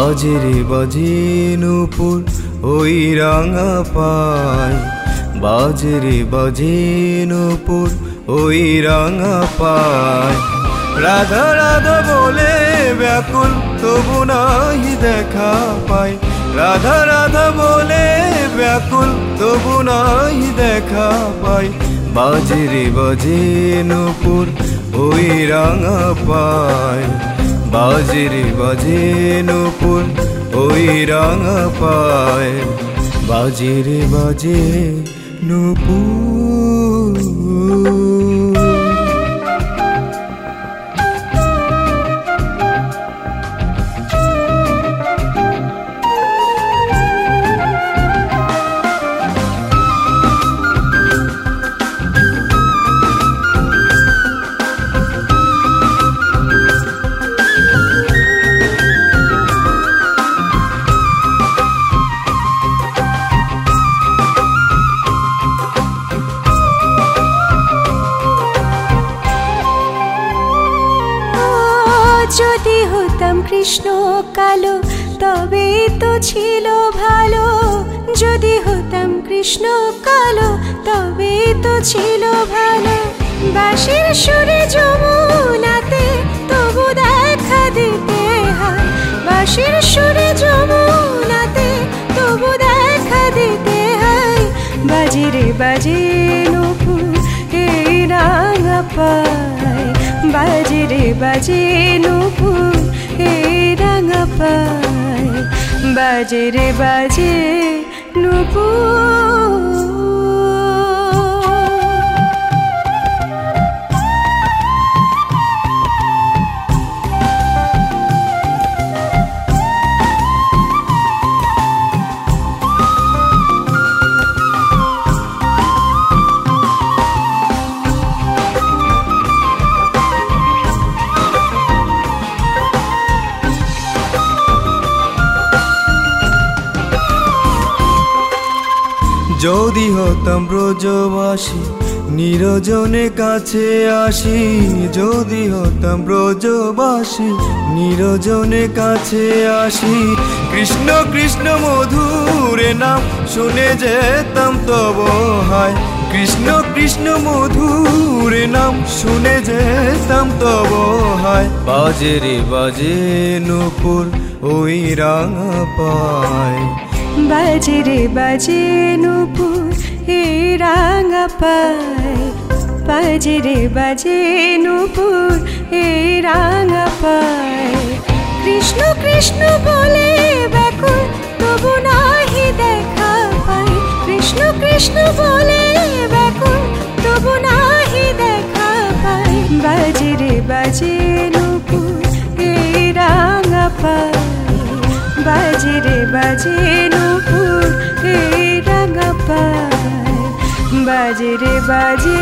বাজে রে বাজে নূপুর ওই রাঙা পায়, বাজে রে বাজে নূপুর ওই রাঙা পায়। রাধা রাধা বলে ব্যাকুল তবু নাহি দেখা পায়, রাধা রাধা বলে ব্যাকুল তবু নাহি দেখা পায়। বাজে রে বাজে নূপুর ওই রাঙা পায়, বাজে রে বাজে নূপুর ওই রাঙা পায়, বাজে রে বাজে নূপুর। যদি হতাম কৃষ্ণ কালো তবে তো ছিল ভালো, যদি হতাম কৃষ্ণ কালো তবে তো ছিল ভালো। বাঁশির সুরে যমুনাতে তবু দেখা দিতে হয়, বাঁশির সুরে যমুনাতে তবু দেখা দিতে হয়। বাজে রে বাজে নূপুর এই রাঙা পায়, বাজে রে বাজে নূপুর এই রাঙা পায়, বাজে রে বাজে নূপুর। যদি হতাম ব্রজবাসী নিরজনে কাছে আসি, যদি হতাম ব্রজবাসী নিরজনে কাছে আসি। কৃষ্ণ কৃষ্ণ মধুরে নাম শুনে যেতাম তব হায়, কৃষ্ণ কৃষ্ণ মধুরে নাম শুনে যেতাম তব হায়। বাজে রে বাজে নূপুর ওই রাঙা পায়, বাজে রে বাজে নূপুর এই রাঙা পায়, বাজে রে বাজে নূপুর এই রাঙা পায়। কৃষ্ণ কৃষ্ণ বলে ব্যাকুল তবু নাহি দেখা পায়, কৃষ্ণ কৃষ্ণ বলে ব্যাকুল তবু নাহি দেখা পায়। বাজে রে বাজে নূপুর এই রাঙা পায়, বাজে রে বাজে নূপুর এই রাঙা পায়, বাজে রে বাজে